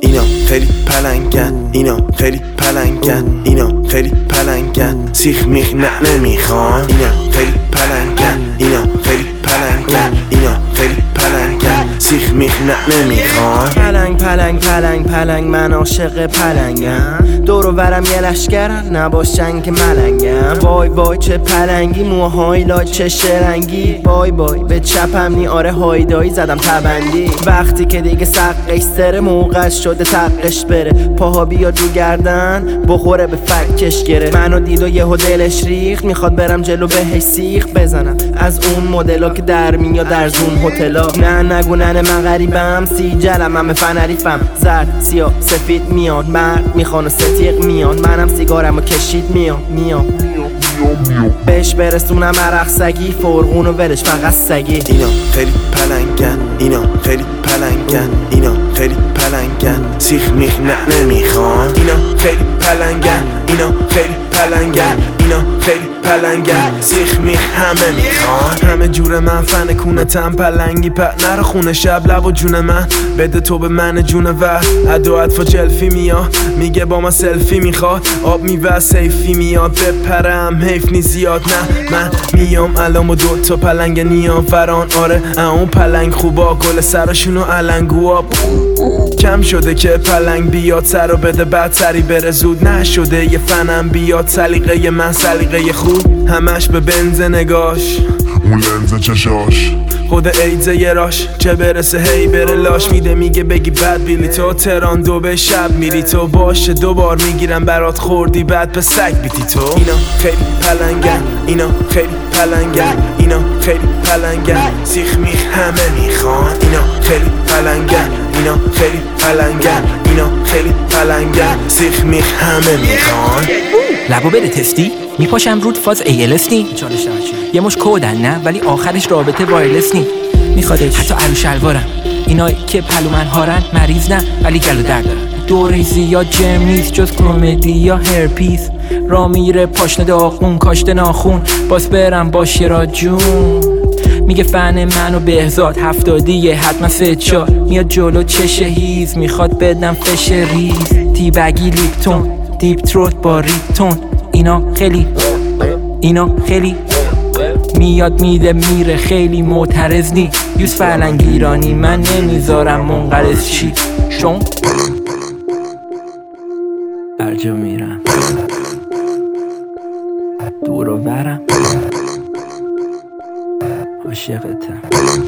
اینا خیلی پلنگن، اینا خیلی پلنگن، اینا خیلی پلنگن، سیخ میخ نه نمیخوان. اینا خیلی پلنگن، اینا خیلی پلنگن، اینا خیلی پلنگن، سیخ میخ نه نمیخوان. پلنگ پلنگ پلنگ پلنگ من عاشق پلنگم، دور و برم یه لشکرن نباشن که ملنگم. وای وای چه پلنگی، موهای لا چه شرنگی، وای وای به چپم نی آره هایدایی زدم تبندی. وقتی که دیگه سقش سره موقع شده تقش بره، پاها بیاد رو گردن بخوره به فکش گره. منو دید و یهو دلش ریخت، میخواد برم جلو بهش سیخ بزنم از اون مدلا که در میاد در زون هتلا. نه نگو ننه من غریبم، سی جلم همه فنریفم، زرد سیاه سفید میاد، مرد میخوان و ستیق میان، منم سیگارمو کشید میام بهش برسونم عرق سگی، فرغون و ولش فقط سگی. اینا خیلی پلنگن، اینا خیلی پلنگن، اینا خیلی پلنگن، سیخ میخ نه نمیخوان. اینا خیلی پلنگن، اینا خیلی پلنگن، اینا خیلی پلنگن، سیخ میخ همه میخوان. همه جور من فن کونتم پلنگی پت نره خونه شب لب و جون من بده تو به من جون و ادو اطفا جلفی میاد، میگه با ما سلفی میخواد، آب میوه سیفی میاد، بپرم حیف نی زیاد. نه من میام الان و دوتا پلنگ نیام فران، آره اون پلنگ خوبا گل سراشونو علنگوا. کم شده که پلنگ بیاد سر و بده بعد سری بره زود، نشده یه فنم بیاد سلیقه من سلیقه خوب، همش به بنز نگاش اون لنز چشاش خود ایدزه یه راش، چه برسه هی بره لاش میده، میگه بگی بد بیلی تو تران دو به شب میری تو، باشه دوبار میگیرم برات خوردی بعد به سگ بیتی تو. اینا خیلی پلنگن، اینا خیلی پلنگن، اینا خیلی پلنگن، سیخ میخ همه میخوان. اینا خیلی پلنگن، اینا خیلی پلنگن، اینا خیلی پلنگن، سیخ میخ همه میخوان. لبو بره تستی میپاشم رود فاز ALS نی، یه مش کودن نه ولی آخرش رابطه وایرلس نی، میخوادش حتی عروش شلوارم اینایی که پلو من هارن مریض نه ولی گلو در دارن. دوره زیاد جم نیست جز کمدی یا هرپیس، را میره پاشنه داغون کاشته ناخون، باز برم باشه را جون. میگه فن منو بهزاد 70 حتما 3-4 میاد جلو چشه هیز، میخواد بدم فش ریز، تیبگی لیپتون دیپ تروت با ریپتون. اینا خیلی میاد میده میره خیلی معترض نی، یوز فرلنگ ایرانی من نمیذارم منقرض چی چون برجا میرم دور و برم عاشقتم.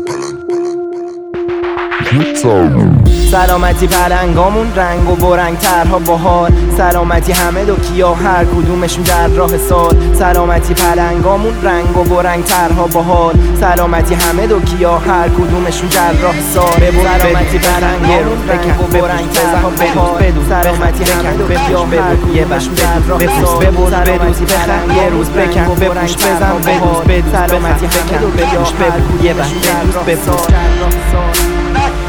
سلامتی پلنگامون رنگ و برنگ ترها بهار، سلامتی همه دو کیا هر کدومشون در راه سال. سلامتی پلنگامون رنگ و برنگ ترها بهار، سلامتی همه دو کیا هر کدومشون در راه سال. سلامتی پلنگامون رنگ و برنگ ترها بهار، سلامتی همه دو کیا هر کدومشون در راه سال. سلامتی پلنگ یه روز بکن بپوش بزن بدوز، سلامتی همه دو کیا هر کدومشون در راه سال.